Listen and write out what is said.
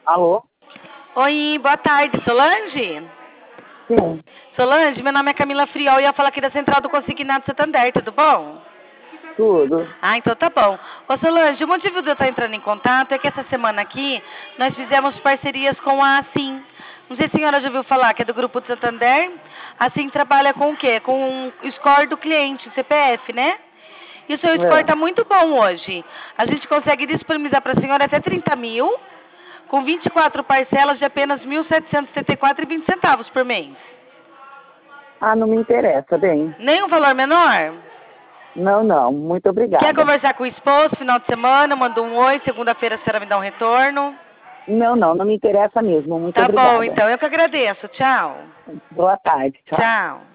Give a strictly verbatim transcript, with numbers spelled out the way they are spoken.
Alô? Oi, boa tarde, Solange? Sim. Solange, meu nome é Camila Friol e eu ia falar aqui da Central do Consignado Santander, tudo bom? Tudo. Ah, então tá bom. Ô Solange, o motivo de eu estar entrando em contato é que essa semana aqui nós fizemos parcerias com a Assim. Não sei se a senhora já ouviu falar, que é do Grupo de Santander. A Assim trabalha com o quê? Com o score do cliente, o C P F, né? E o seu score É. tá muito bom hoje. A gente consegue disponibilizar para a senhora até trinta mil, com vinte e quatro parcelas de apenas mil setecentos e setenta e quatro reais e vinte centavos por mês. Ah, não me interessa, bem. Nem um valor menor? Não, não. Muito Quer obrigada. conversar com o esposo final de semana? Manda um oi, segunda-feira a senhora me dá um retorno. Não, não. Não me interessa mesmo. Muito Tá bom, obrigada. então. Eu que agradeço. Tchau. Boa tarde. Tchau. Tchau.